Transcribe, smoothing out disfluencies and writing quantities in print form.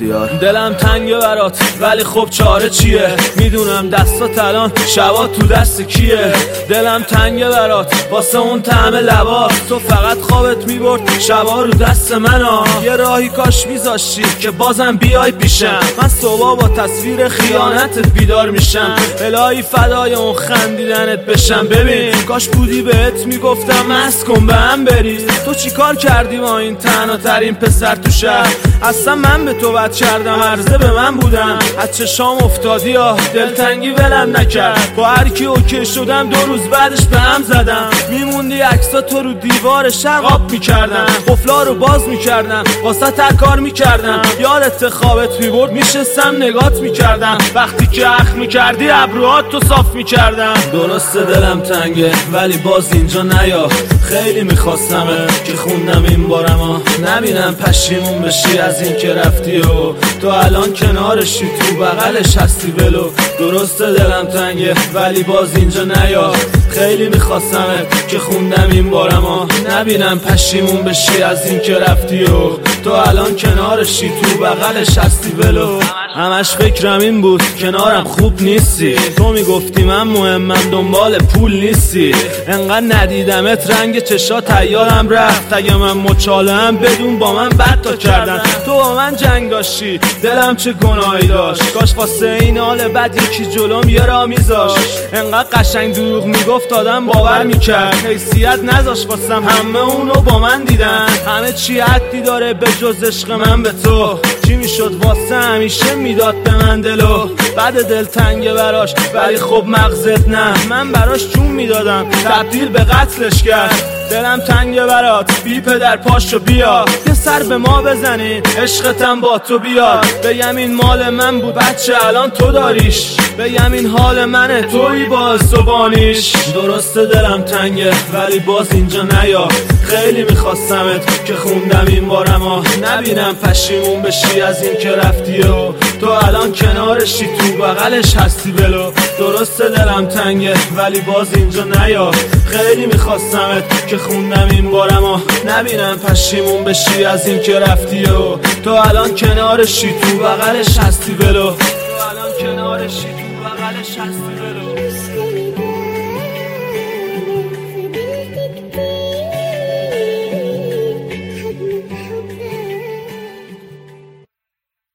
بختیار. دلم تنگه برات ولی خب چاره چیه؟ میدونم دستات الان شبا تو دست کیه. دلم تنگه برات واسه اون طعم لبات، تو فقط خوابت میبرد شبا رو دست منو. یه راهی کاش میذاشتی که بازم بیای پیشم، من صبح با تصویر خیانتت بیدار میشم. الهی فدای اون خندیدنت بشم. ببین کاش بودی بهت میگفتم مست کن به هم بری. تو چی کار کردی با این تنها ترین پسر تو شهر؟ اصلا من به تو بد کردم، عرضه به من بودم. از چشام افتادی یا دلتنگی ولم نکرد. با هر کی اوکی شدم 2 روز بعدش به هم زدم. میموندی عکسا تو رو دیوار شرقاب میکردم، قفلا رو باز میکردم واسه کار میکردم. یادت خوابت میبرد میشستم نگات میکردم، وقتی که اخم میکردی ابروهات تو صاف میکردم. درسته دلم تنگه ولی باز اینجا نیا، خیلی میخواستمه که خوندم این بارم نبینم پشیمون بشی از این که رفتی و تو الان کنارشی تو بغلش هستی ولو. درسته دلم تنگه ولی باز اینجا نیا، خیلی میخواستمه که خوندم این بارم نبینم پشیمون بشی از این که رفتی و تو الان کنارشی تو بغلش هستی ولو. همش فکرم این بود کنارم خوب نیستی، تو میگفتی من مهمم دنبال پول نیستی. انقدر ندیدمت رنگ چشات تیارم رفت، اگه من مچالم بدون با من بد تا کردن. تو با من جنگ داشتی دلم چه گناهی داشت، کاش واسه این حال بد یکی جلوم یه راه میذاشت. انقدر قشنگ دروغ میگفت آدم باور میکرد، حیثیت نذاشت واسم همه اونو با من دیدن. همه چی حدی داره به جز عشق من به تو، چی میشد واسه همیشه میداد به من دلو. بعد دل تنگه براش ولی خب مغزت نه، من براش جون میدادم تبدیل به قتلش کرد. دلم تنگه برات بی پدر پاشو بیا، یه سر به ما بزنین عشقتم با تو بیاد. بگم این مال من بود بچه الان تو داریش، بگم این حال منه توی باز زبانیش. درسته دلم تنگه ولی باز اینجا نیا، خیلی میخواستمت که خوندم این بارم نبینم پشیمون بشی از این که رفتی و تو الان کنارشی تو بغلش هستی ولو. درسته دلم تنگه ولی باز اینجا نیا، خیلی میخواستمت که خوندم این بارم نبینم پشیمون بشی از این که رفتی و تو الان کنارشی تو بغلش هستی ولو. تو الان کنارشی تو بغلش هستی ولو.